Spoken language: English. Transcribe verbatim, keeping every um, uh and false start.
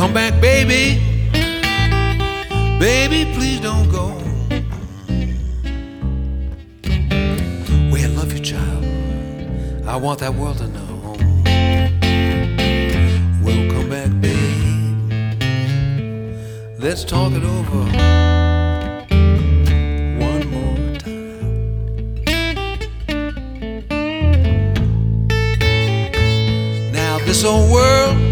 come back, baby. Baby, please don't go. Well, I love you, child. I want that world to know. Well, come back, babe. Let's talk it over one more time. Now, this old world